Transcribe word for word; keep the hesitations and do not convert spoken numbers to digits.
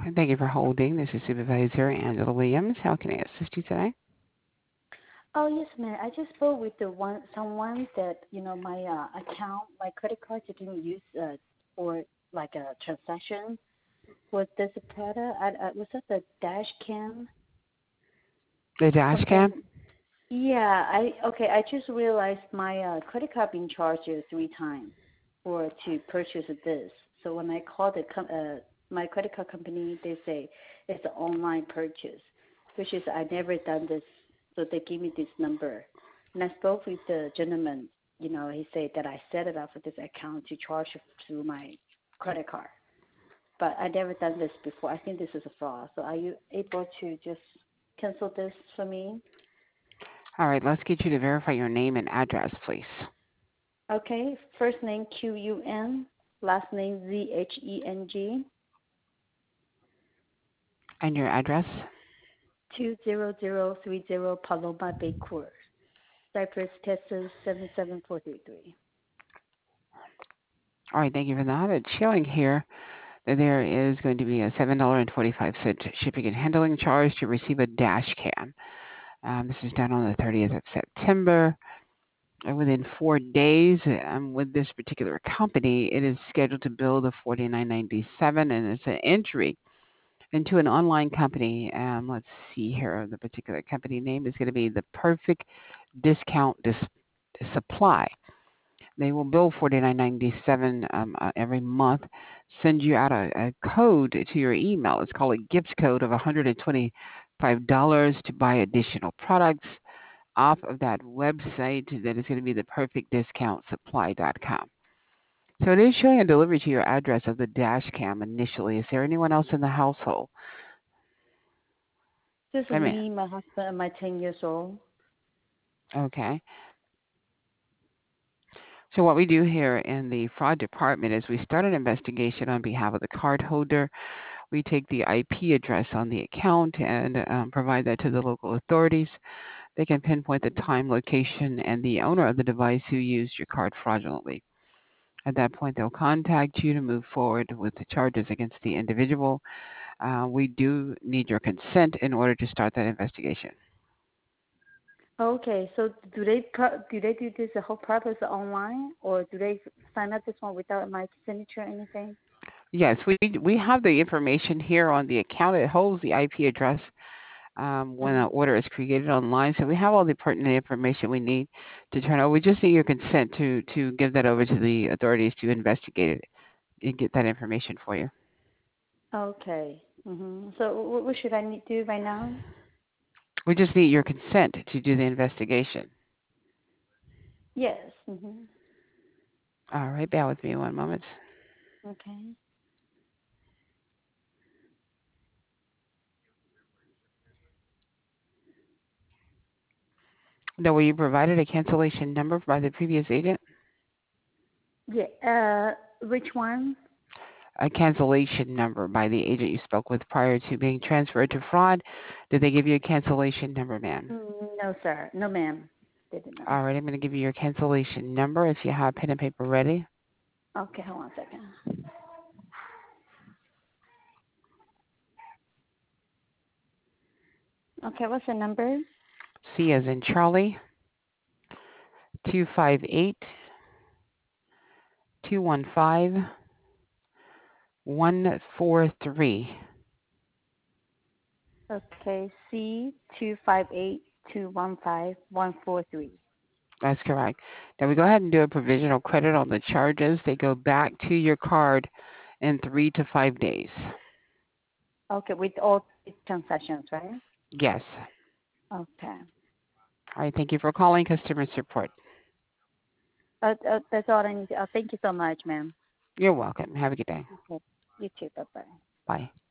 Thank you for holding. This is Supervisor Angela Williams. How can I assist you today? Oh yes, ma'am. I just spoke with the one someone that you know my uh, account, my credit card didn't use uh, for like a transaction with this product. I, I was that the dash cam The dash cam? something. Yeah, I okay. I just realized my uh, credit card being charged uh, three times for to purchase this. So when I called the com- uh, my credit card company, they say it's an online purchase, which is I never done this. So they give me this number, and I spoke with the gentleman. You know, he said that I set it up for this account to charge through my credit card, but I never done this before. I think this is a fraud. So are you able to just cancel this for me? All right, let's get you to verify your name and address, please. Okay, first name Q U N, last name Z H E N G, And your address? two zero zero three zero Paloma Bay Court, Cypress, Texas seven seven four three three. All right, thank you for that. It's showing here that there is going to be a seven dollars and twenty-five cents shipping and handling charge to receive a dash cam. Um, this is done on the thirtieth of September. And within four days, um, with this particular company, it is scheduled to bill the forty-nine ninety-seven, and it's an entry into an online company. Um, let's see here. The particular company name is going to be the Perfect Discount Dis- Supply. They will bill forty-nine ninety-seven um, uh, every month. Send you out a, a code to your email. It's called a gift code of one hundred twenty-five dollars to buy additional products off of that website that is going to be the perfect discount supply dot com. So it is showing a delivery to your address of the dash cam initially. Is there anyone else in the household? Just I mean, me, my husband, and my ten years old. okay. So what we do here in the fraud department is we start an investigation on behalf of the cardholder. We take the I P address on the account and um, provide that to the local authorities. They can pinpoint the time, location, and the owner of the device who used your card fraudulently. At that point, they'll contact you to move forward with the charges against the individual. Uh, we do need your consent in order to start that investigation. Okay, so do they pro- do they do this the whole process online, or do they sign up this one without my signature or anything? Yes, we we have the information here on the account. It holds the I P address um, when an Mm-hmm. order is created online. So we have all the pertinent information we need to turn over. We just need your consent to to give that over to the authorities to investigate it and get that information for you. Okay. Mm-hmm. So what, what should I need to do right now? We just need your consent to do the investigation. Yes. Mm-hmm. All right, bear with me one moment. Okay. Now, were you provided a cancellation number by the previous agent? Yeah. Uh, which one? A cancellation number by the agent you spoke with prior to being transferred to fraud. Did they give you a cancellation number, ma'am? Mm, no, sir. No, ma'am. They did not. All right, I'm going to give you your cancellation number if you have pen and paper ready. Okay, hold on a second. Okay, what's the number? C as in Charlie, two five eight, two one five, one four three. Okay, C two five eight two one five one four three. That's correct. Now we go ahead and do a provisional credit on the charges. They go back to your card in three to five days. Okay, with all these transactions, right? Yes. Okay. All right, thank you for calling customer support. Uh, uh, that's all I need. Uh, thank you so much, ma'am. You're welcome. Have a good day. Okay. You too. Bye bye. Bye.